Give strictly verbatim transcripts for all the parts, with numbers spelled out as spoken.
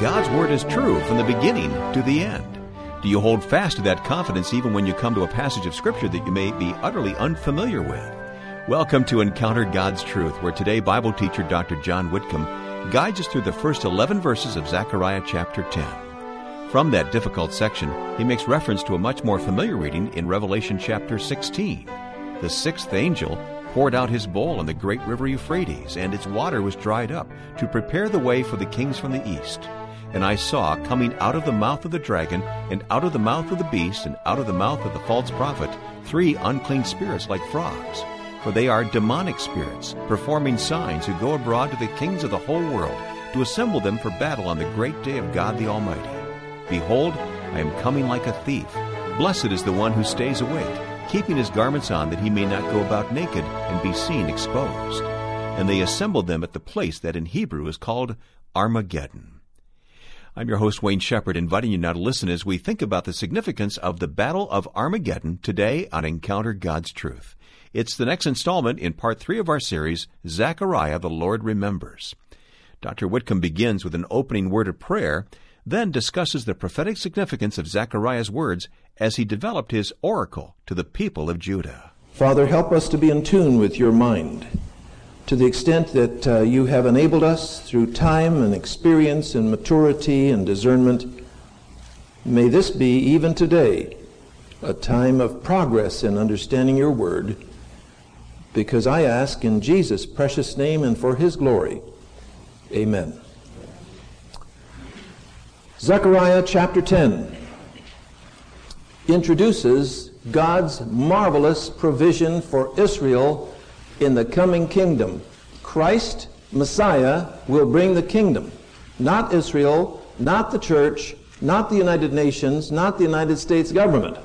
God's Word is true from the beginning to the end? Do you hold fast to that confidence even when you come to a passage of Scripture that you may be utterly unfamiliar with? Welcome to Encounter God's Truth, where today Bible teacher Doctor John Whitcomb guides us through the first eleven verses of Zechariah chapter ten. From that difficult section, he makes reference to a much more familiar reading in Revelation chapter sixteen. The sixth angel poured out his bowl on the great river Euphrates, and its water was dried up, to prepare the way for the kings from the east. And I saw, coming out of the mouth of the dragon, and out of the mouth of the beast, and out of the mouth of the false prophet, three unclean spirits like frogs. For they are demonic spirits, performing signs, who go abroad to the kings of the whole world, to assemble them for battle on the great day of God the Almighty. Behold, I am coming like a thief. Blessed is the one who stays awake, keeping his garments on, that he may not go about naked and be seen exposed. And they assembled them at the place that in Hebrew is called Armageddon. I'm your host, Wayne Shepherd, inviting you now to listen as we think about the significance of the Battle of Armageddon today on Encounter God's Truth. It's the next installment in part three of our series, Zechariah, the Lord Remembers. Doctor Whitcomb begins with an opening word of prayer, then discusses the prophetic significance of Zechariah's words as he developed his oracle to the people of Judah. Father, help us to be in tune with your mind, to the extent that uh, you have enabled us through time and experience and maturity and discernment. May this be, even today, a time of progress in understanding your word, because I ask in Jesus' precious name and for his glory. Amen. Zechariah chapter ten introduces God's marvelous provision for Israel in the coming kingdom. Christ, Messiah, will bring the kingdom. Not Israel, not the church, not the United Nations, not the United States government.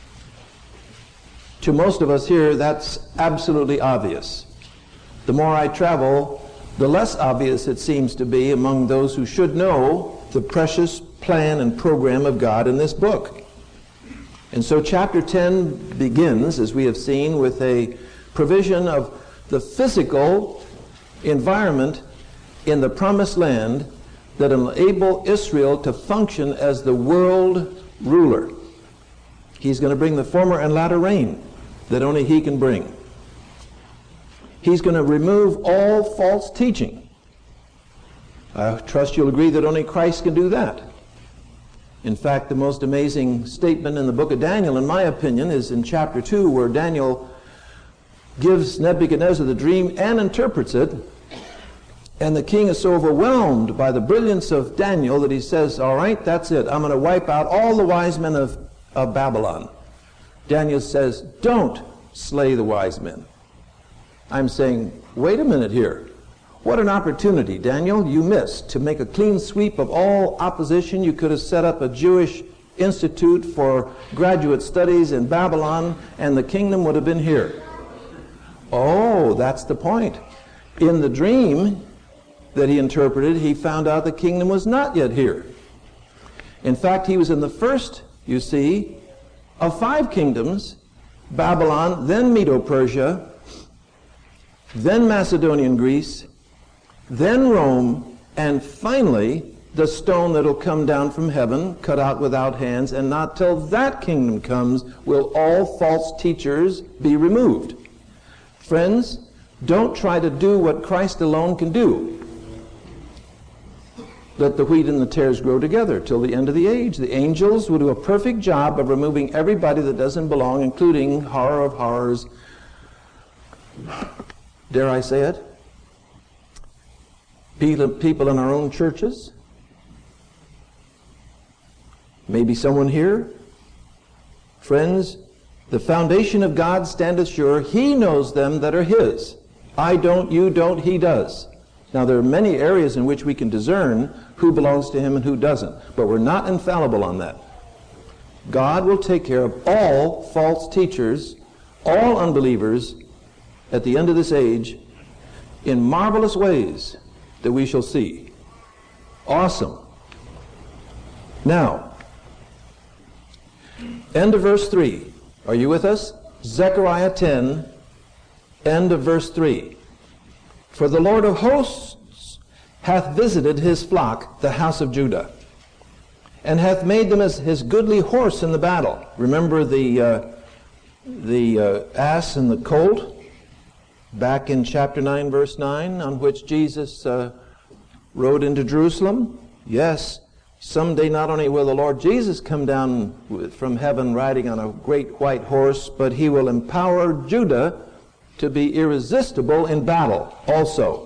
To most of us here, that's absolutely obvious. The more I travel, the less obvious it seems to be among those who should know the precious plan and program of God in this book. And so chapter ten begins, as we have seen, with a provision of the physical environment in the promised land that enable Israel to function as the world ruler. He's going to bring the former and latter rain that only he can bring. He's going to remove all false teaching. I trust you'll agree that only Christ can do that. In fact, the most amazing statement in the book of Daniel, in my opinion, is in chapter two, where Daniel gives Nebuchadnezzar the dream and interprets it. And the king is so overwhelmed by the brilliance of Daniel that he says, all right, that's it. I'm going to wipe out all the wise men of, of Babylon. Daniel says, don't slay the wise men. I'm saying, wait a minute here. What an opportunity, Daniel, you missed to make a clean sweep of all opposition. You could have set up a Jewish institute for graduate studies in Babylon, and the kingdom would have been here. Oh, that's the point. In the dream that he interpreted, he found out the kingdom was not yet here. In fact, he was in the first, you see, of five kingdoms: Babylon, then Medo-Persia, then Macedonian Greece, then Rome, and finally the stone that'll come down from heaven, cut out without hands, and not till that kingdom comes will all false teachers be removed. Friends, don't try to do what Christ alone can do. Let the wheat and the tares grow together till the end of the age. The angels will do a perfect job of removing everybody that doesn't belong, including, horror of horrors, dare I say it, people in our own churches. Maybe someone here. Friends, the foundation of God standeth sure. He knows them that are his. I don't, you don't, he does. Now, there are many areas in which we can discern who belongs to him and who doesn't, but we're not infallible on that. God will take care of all false teachers, all unbelievers, at the end of this age, in marvelous ways that we shall see. Awesome. Now, end of verse three. Are you with us? Zechariah ten, end of verse three. For the Lord of hosts hath visited his flock, the house of Judah, and hath made them as his goodly horse in the battle. Remember the uh, the uh, ass and the colt back in chapter nine, verse nine, on which Jesus uh, rode into Jerusalem? Yes, someday not only will the Lord Jesus come down with, from heaven riding on a great white horse, but he will empower Judah to be irresistible in battle also.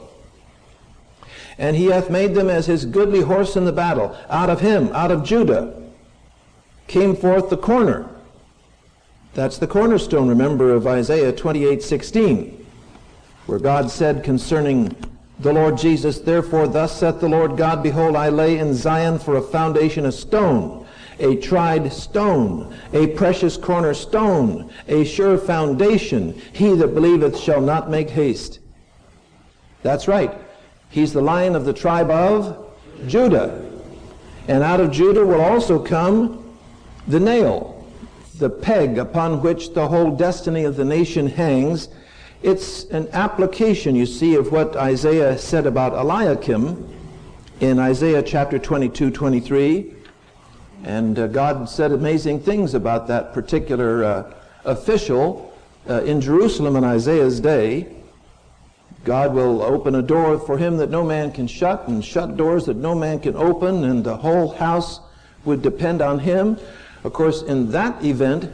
And he hath made them as his goodly horse in the battle. Out of him, out of Judah, came forth the corner. That's the cornerstone, remember, of Isaiah twenty-eight sixteen, where God said concerning the Lord Jesus, therefore thus saith the Lord God, behold, I lay in Zion for a foundation a stone, a tried stone, a precious cornerstone, a sure foundation. He that believeth shall not make haste. That's right. He's the Lion of the tribe of Judah. And out of Judah will also come the nail, the peg upon which the whole destiny of the nation hangs. It's an application, you see, of what Isaiah said about Eliakim in Isaiah chapter twenty-two, twenty-three. And uh, God said amazing things about that particular uh, official uh, in Jerusalem in Isaiah's day. God will open a door for him that no man can shut, and shut doors that no man can open, and the whole house would depend on him. Of course, in that event,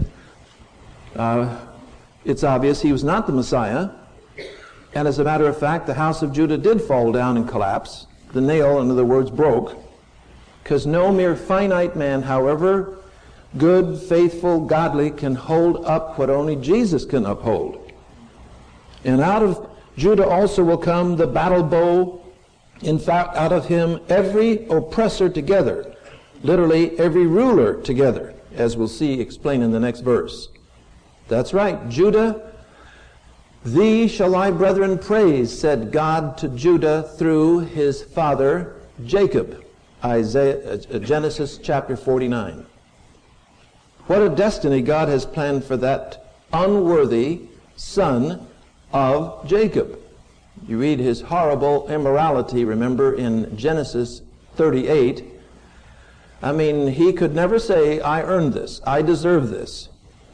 uh, it's obvious he was not the Messiah. And as a matter of fact, the house of Judah did fall down and collapse. The nail, in other words, broke. Because no mere finite man, however good, faithful, godly, can hold up what only Jesus can uphold. And out of Judah also will come the battle bow. In fact, out of him every oppressor together, literally every ruler together, as we'll see explained in the next verse. That's right, Judah, thee shall I, brethren, praise, said God to Judah through his father Jacob. Isaiah, uh, Genesis chapter forty-nine. What a destiny God has planned for that unworthy son of Jacob. You read his horrible immorality, remember, in Genesis thirty-eight. I mean, he could never say, I earned this, I deserve this.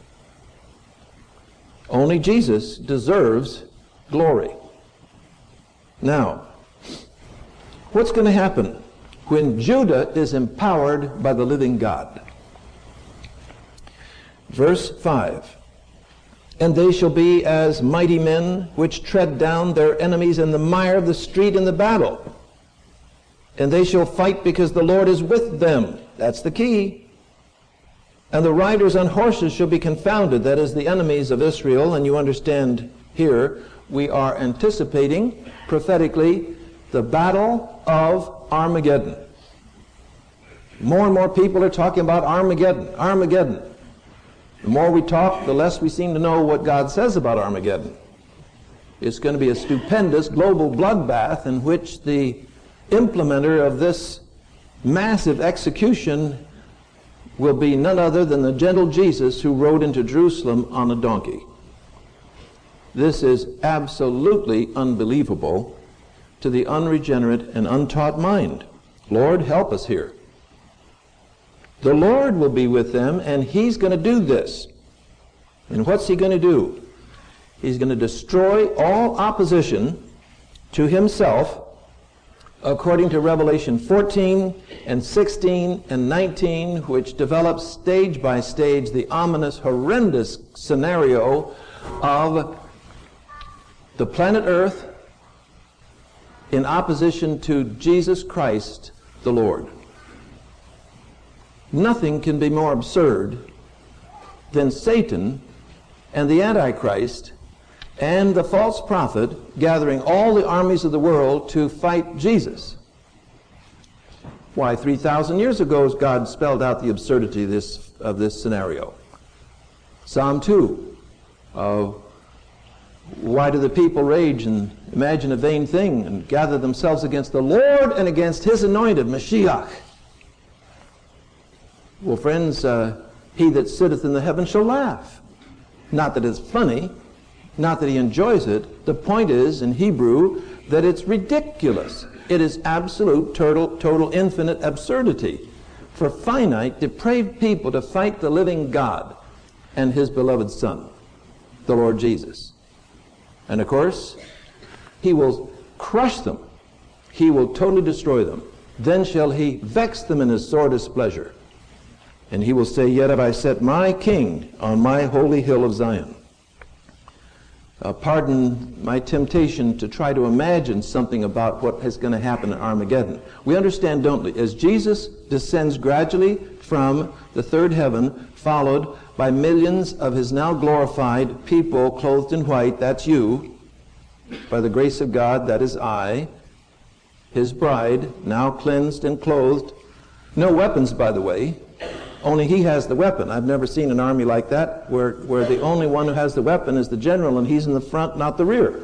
Only Jesus deserves glory. Now, what's going to happen when Judah is empowered by the living God? Verse five. And they shall be as mighty men which tread down their enemies in the mire of the street in the battle. And they shall fight because the Lord is with them. That's the key. And the riders on horses shall be confounded. That is, the enemies of Israel. And you understand here, we are anticipating prophetically the battle of Armageddon. More and more people are talking about Armageddon, Armageddon. The more we talk, the less we seem to know what God says about Armageddon. It's going to be a stupendous global bloodbath in which the implementer of this massive execution will be none other than the gentle Jesus who rode into Jerusalem on a donkey. This is absolutely unbelievable to the unregenerate and untaught mind. Lord, help us here. The Lord will be with them, and he's going to do this. And what's he going to do? He's going to destroy all opposition to himself, according to Revelation fourteen and sixteen and nineteen, which develops stage by stage the ominous, horrendous scenario of the planet Earth in opposition to Jesus Christ the Lord. Nothing can be more absurd than Satan and the Antichrist and the false prophet gathering all the armies of the world to fight Jesus. Why, three thousand years ago God spelled out the absurdity of this, of this scenario. Psalm two. Uh, why do the people rage and imagine a vain thing and gather themselves against the Lord and against his anointed, Mashiach? Well, friends, uh, he that sitteth in the heavens shall laugh. Not that it's funny, not that he enjoys it. The point is, in Hebrew, that it's ridiculous. It is absolute, total, total, infinite absurdity for finite, depraved people to fight the living God and his beloved Son, the Lord Jesus. And of course, he will crush them. He will totally destroy them. Then shall he vex them in his sore displeasure. And he will say, yet have I set my king on my holy hill of Zion. Uh, pardon my temptation to try to imagine something about what is going to happen at Armageddon. We understand, don't we, as Jesus descends gradually from the third heaven, followed by millions of his now glorified people clothed in white, that's you, by the grace of God, that is I, his bride, now cleansed and clothed. No weapons, by the way. Only he has the weapon. I've never seen an army like that where, where the only one who has the weapon is the general and he's in the front, not the rear.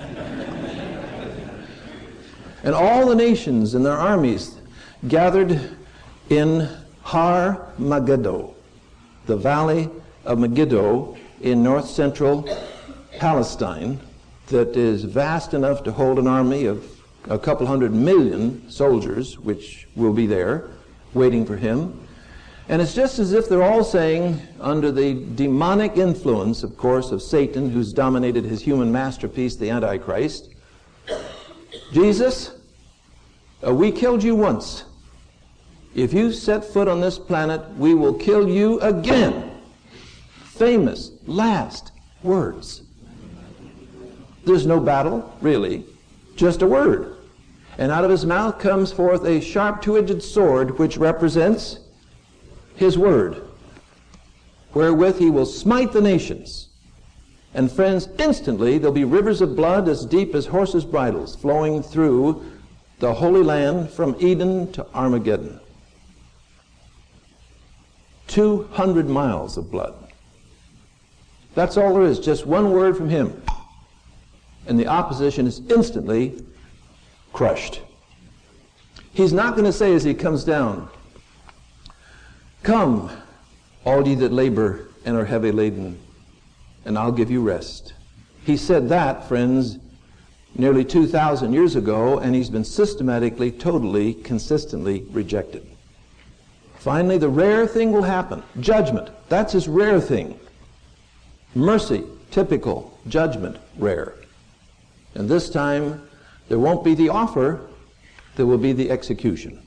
And all the nations and their armies gathered in Har Megiddo, the valley of Megiddo in north central Palestine, that is vast enough to hold an army of a couple hundred million soldiers, which will be there waiting for him. And it's just as if they're all saying, under the demonic influence, of course, of Satan, who's dominated his human masterpiece, the Antichrist, Jesus, uh, we killed you once. If you set foot on this planet, we will kill you again. Famous last words. There's no battle, really, just a word. And out of his mouth comes forth a sharp two-edged sword, which represents his word, wherewith he will smite the nations. And friends, instantly there'll be rivers of blood as deep as horses' bridles flowing through the Holy Land from Eden to Armageddon. two hundred miles of blood. That's all there is, just one word from him. And the opposition is instantly crushed. He's not going to say as he comes down, come, all ye that labor and are heavy laden, and I'll give you rest. He said that, friends, nearly two thousand years ago, and he's been systematically, totally, consistently rejected. Finally, the rare thing will happen. Judgment. That's his rare thing. Mercy, typical. Judgment, rare. And this time, there won't be the offer, there will be the execution.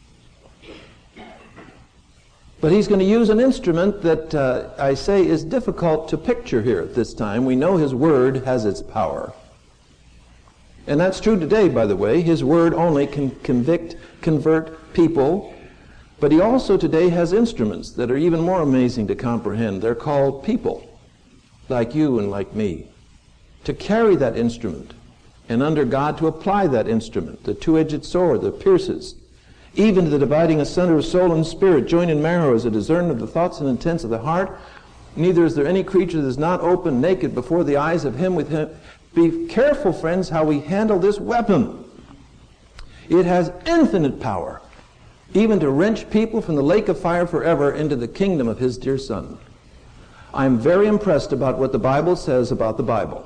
But he's going to use an instrument that uh, I say is difficult to picture here at this time. We know his word has its power. And that's true today, by the way. His word only can convict, convert people. But he also today has instruments that are even more amazing to comprehend. They're called people, like you and like me, to carry that instrument, and under God to apply that instrument, the two-edged sword that pierces, even to the dividing asunder of soul and spirit, joint and marrow, as a discerner of the thoughts and intents of the heart. Neither is there any creature that is not open naked before the eyes of him with him. Be careful, friends, how we handle this weapon. It has infinite power, even to wrench people from the lake of fire forever into the kingdom of his dear Son. I'm very impressed about what the Bible says about the Bible.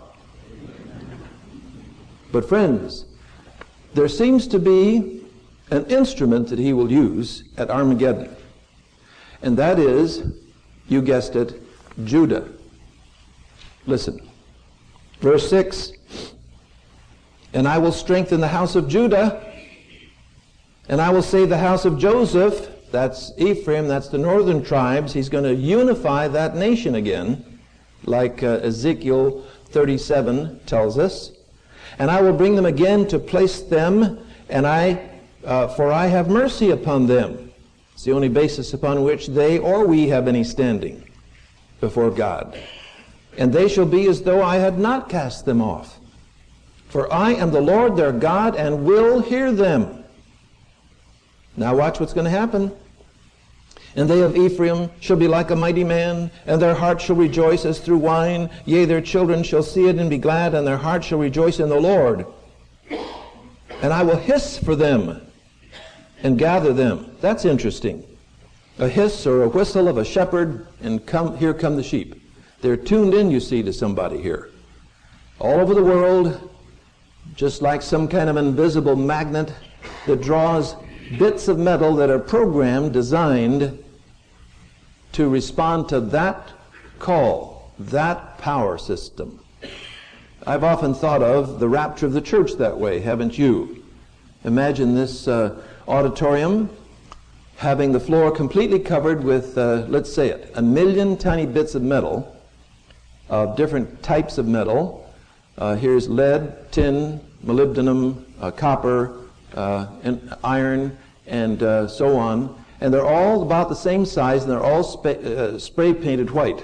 But friends, there seems to be an instrument that he will use at Armageddon. And that is, you guessed it, Judah. Listen. Verse six. And I will strengthen the house of Judah, and I will save the house of Joseph. That's Ephraim, that's the northern tribes. He's going to unify that nation again, like uh, Ezekiel thirty-seven tells us. And I will bring them again to place them, and I Uh, for I have mercy upon them. It's the only basis upon which they or we have any standing before God. And they shall be as though I had not cast them off. For I am the Lord their God, and will hear them. Now watch what's going to happen. And they of Ephraim shall be like a mighty man, and their heart shall rejoice as through wine. Yea, their children shall see it and be glad, and their heart shall rejoice in the Lord. And I will hiss for them and gather them. That's interesting. A hiss or a whistle of a shepherd, and come here come the sheep. They're tuned in, you see, to somebody here. All over the world, just like some kind of invisible magnet, that draws bits of metal that are programmed, designed to respond to that call, that power system. I've often thought of the rapture of the church that way, haven't you? Imagine this uh, auditorium having the floor completely covered with, uh, let's say it, a million tiny bits of metal, of different types of metal. Uh, here's lead, tin, molybdenum, uh, copper, uh, and iron, and uh, so on. And they're all about the same size, and they're all spa- uh, spray painted white.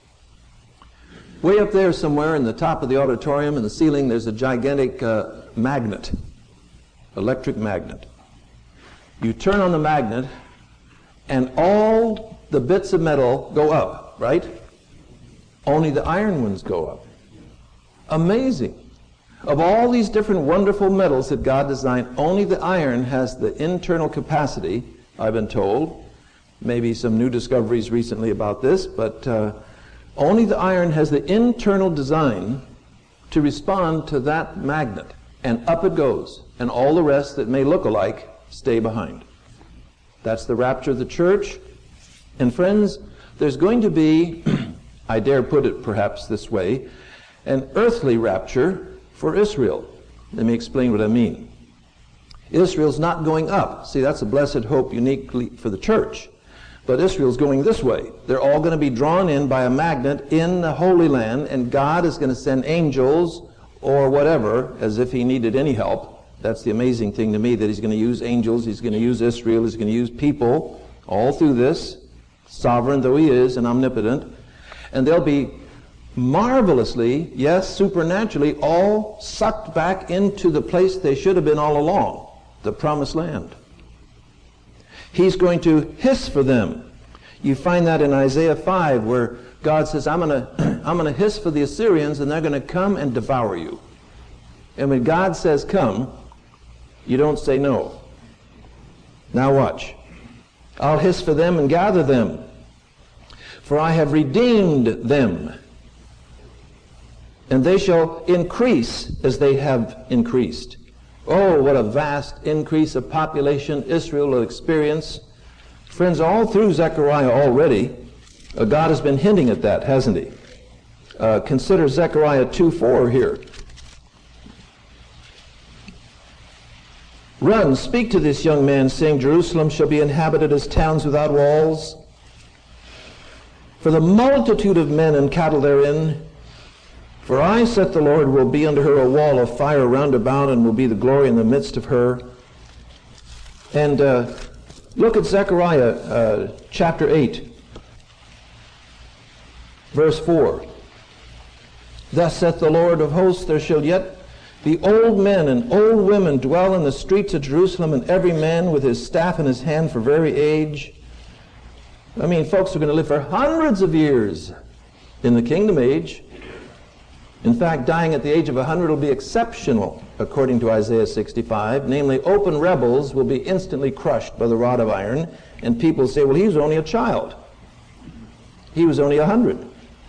Way up there somewhere in the top of the auditorium, in the ceiling, there's a gigantic uh, magnet, electric magnet. You turn on the magnet, and all the bits of metal go up, right? Only the iron ones go up. Amazing. Of all these different wonderful metals that God designed, only the iron has the internal capacity, I've been told. Maybe some new discoveries recently about this, but uh, only the iron has the internal design to respond to that magnet. And up it goes. And all the rest that may look alike stay behind. That's the rapture of the church. And friends, there's going to be, I dare put it perhaps this way, an earthly rapture for Israel. Let me explain what I mean. Israel's not going up. See, that's a blessed hope uniquely for the church. But Israel's going this way. They're all going to be drawn in by a magnet in the Holy Land, and God is going to send angels or whatever, as if he needed any help. That's the amazing thing to me, that he's going to use angels, he's going to use Israel, he's going to use people all through this, sovereign though he is and omnipotent. And they'll be marvelously, yes, supernaturally, all sucked back into the place they should have been all along, the promised land. He's going to hiss for them. You find that in Isaiah five, where God says, I'm going to I'm going to hiss for the Assyrians, and they're going to come and devour you. And when God says come, you don't say no. Now watch. I'll hiss for them and gather them, for I have redeemed them, and they shall increase as they have increased. Oh, what a vast increase of population Israel will experience. Friends, all through Zechariah already, uh, God has been hinting at that, hasn't he? Uh, consider Zechariah two four here. Run, speak to this young man, saying, Jerusalem shall be inhabited as towns without walls. For the multitude of men and cattle therein, for I, saith the Lord, will be unto her a wall of fire round about, and will be the glory in the midst of her. And uh, look at Zechariah uh, chapter eight, verse four. Thus saith the Lord of hosts, there shall yet be old men and old women dwell in the streets of Jerusalem, and every man with his staff in his hand for very age. I mean, folks are going to live for hundreds of years in the kingdom age. In fact, dying at the age of one hundred will be exceptional, according to Isaiah sixty-five. Namely, open rebels will be instantly crushed by the rod of iron, and people say, well, he was only a child. He was only one hundred.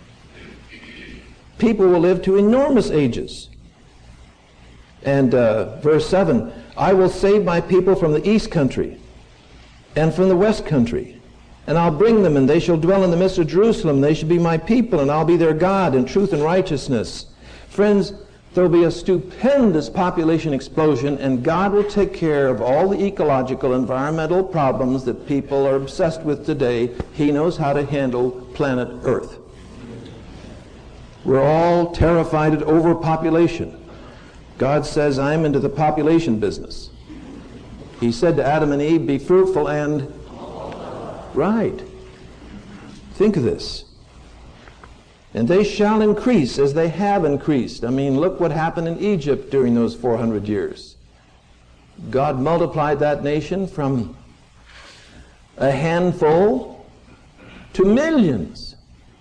People will live to enormous ages. And uh, verse seven, I will save my people from the east country and from the west country, and I'll bring them, and they shall dwell in the midst of Jerusalem. They shall be my people, and I'll be their God in truth and righteousness. Friends, there will be a stupendous population explosion, and God will take care of all the ecological, environmental problems that people are obsessed with today. He knows how to handle planet Earth. We're all terrified at overpopulation. God says, I'm into the population business. He said to Adam and Eve, be fruitful and... Right. Think of this. And they shall increase as they have increased. I mean, look what happened in Egypt during those four hundred years. God multiplied that nation from a handful to millions.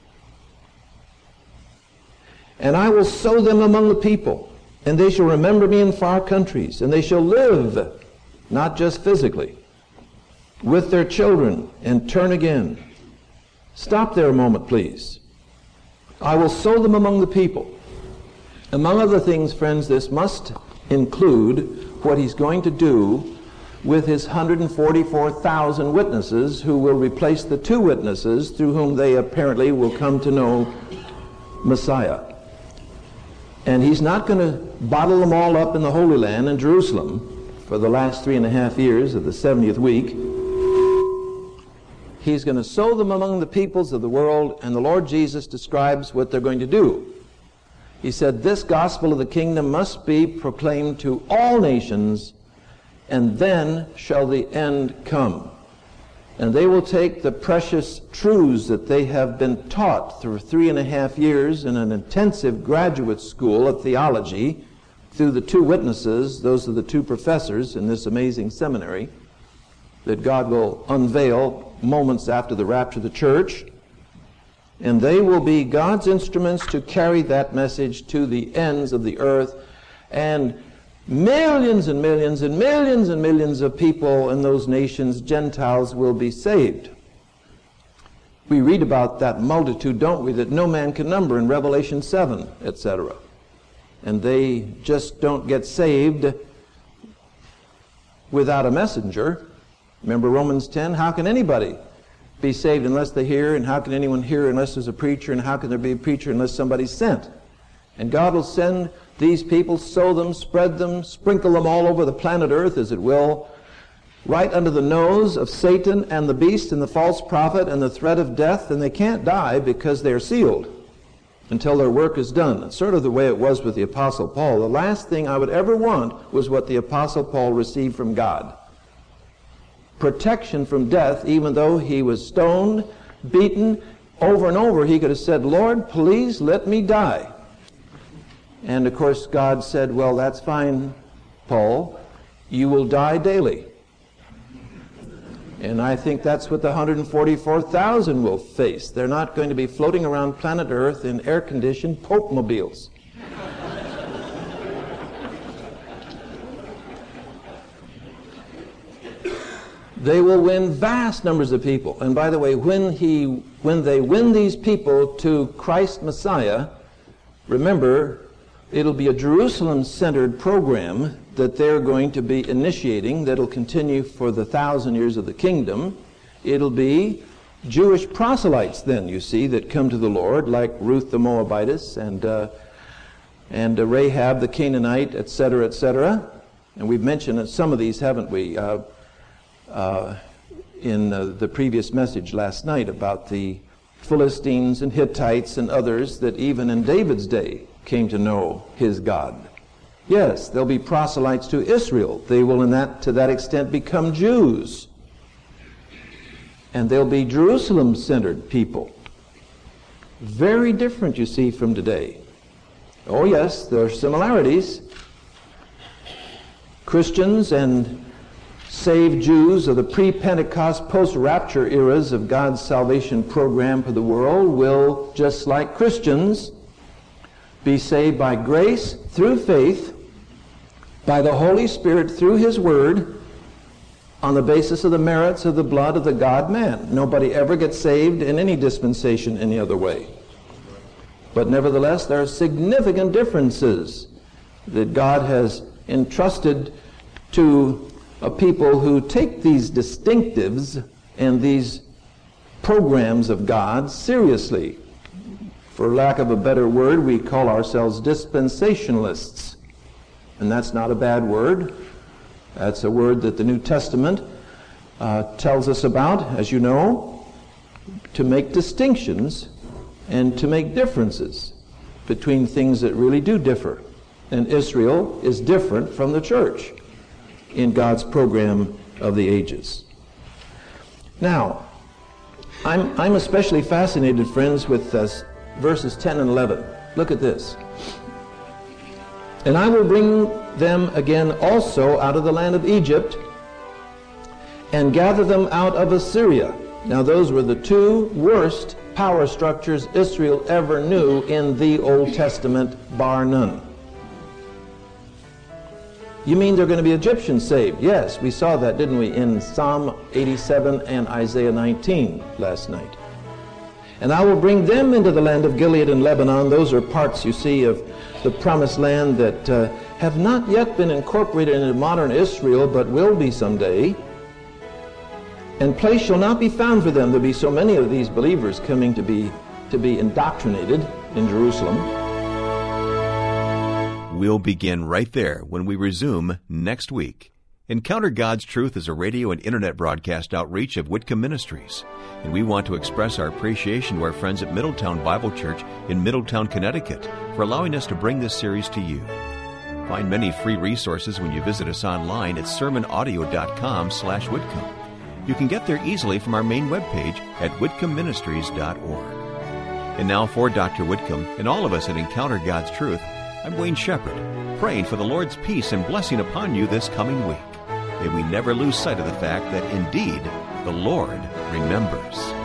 And I will sow them among the people, and they shall remember me in far countries, and they shall live, not just physically, with their children, and turn again. Stop there a moment, please. I will sow them among the people. Among other things, friends, this must include what he's going to do with his one hundred forty-four thousand witnesses who will replace the two witnesses through whom they apparently will come to know Messiah. And he's not going to bottle them all up in the Holy Land in Jerusalem for the last three and a half years of the seventieth week. He's going to sow them among the peoples of the world, and the Lord Jesus describes what they're going to do. He said, this gospel of the kingdom must be proclaimed to all nations, and then shall the end come. And they will take the precious truths that they have been taught through three and a half years in an intensive graduate school of theology through the two witnesses, those are the two professors in this amazing seminary that God will unveil moments after the rapture of the church. And they will be God's instruments to carry that message to the ends of the earth. And millions and millions and millions and millions of people in those nations, Gentiles, will be saved. We read about that multitude, don't we, that no man can number in Revelation seven, et cetera. And they just don't get saved without a messenger. Remember Romans ten? How can anybody be saved unless they hear? And how can anyone hear unless there's a preacher? And how can there be a preacher unless somebody's sent? And God will send these people, sow them, spread them, sprinkle them all over the planet Earth, as it will, right under the nose of Satan and the beast and the false prophet and the threat of death, and they can't die because they're sealed until their work is done. It's sort of the way it was with the Apostle Paul. The last thing I would ever want was what the Apostle Paul received from God. Protection from death, even though he was stoned, beaten, over and over. He could have said, Lord, please let me die. And of course God said, well, that's fine, Paul. You will die daily. And I think that's what the one hundred forty-four thousand will face. They're not going to be floating around planet Earth in air-conditioned Pope-mobiles. They will win vast numbers of people. And by the way, when he, when they win these people to Christ Messiah, remember, it'll be a Jerusalem-centered program that they're going to be initiating that'll continue for the thousand years of the kingdom. It'll be Jewish proselytes then, you see, that come to the Lord, like Ruth the Moabitess and, uh, and uh, Rahab the Canaanite, et cetera, et cetera. And we've mentioned some of these, haven't we? Uh, Uh, in uh, the previous message last night about the Philistines and Hittites and others that even in David's day came to know his God. Yes, there'll be proselytes to Israel. They will in that, to that extent become Jews. And they'll be Jerusalem-centered people. Very different, you see, from today. Oh yes, there are similarities. Christians and saved Jews of the pre-Pentecost, post-rapture eras of God's salvation program for the world will, just like Christians, be saved by grace through faith, by the Holy Spirit through His Word, on the basis of the merits of the blood of the God-man. Nobody ever gets saved in any dispensation any other way. But nevertheless, there are significant differences that God has entrusted to of people who take these distinctives and these programs of God seriously. For lack of a better word, we call ourselves dispensationalists. And that's not a bad word. That's a word that the New Testament uh, tells us about, as you know, to make distinctions and to make differences between things that really do differ. And Israel is different from the church in God's program of the ages. Now, I'm, I'm especially fascinated, friends, with uh, verses ten and eleven. Look at this. And I will bring them again also out of the land of Egypt, and gather them out of Assyria. Now those were the two worst power structures Israel ever knew in the Old Testament, bar none. You mean they're going to be Egyptians saved? Yes, we saw that, didn't we, in Psalm eighty-seven and Isaiah nineteen last night. And I will bring them into the land of Gilead and Lebanon. Those are parts, you see, of the promised land that uh, have not yet been incorporated into modern Israel, but will be someday. And place shall not be found for them. There'll be so many of these believers coming to be to be indoctrinated in Jerusalem. We'll begin right there when we resume next week. Encounter God's Truth is a radio and internet broadcast outreach of Whitcomb Ministries, and we want to express our appreciation to our friends at Middletown Bible Church in Middletown, Connecticut, for allowing us to bring this series to you. Find many free resources when you visit us online at sermon audio dot com slash Whitcomb. You can get there easily from our main webpage at whitcomb ministries dot org. And now for Doctor Whitcomb and all of us at Encounter God's Truth, I'm Wayne Shepherd, praying for the Lord's peace and blessing upon you this coming week. May we never lose sight of the fact that indeed the Lord remembers.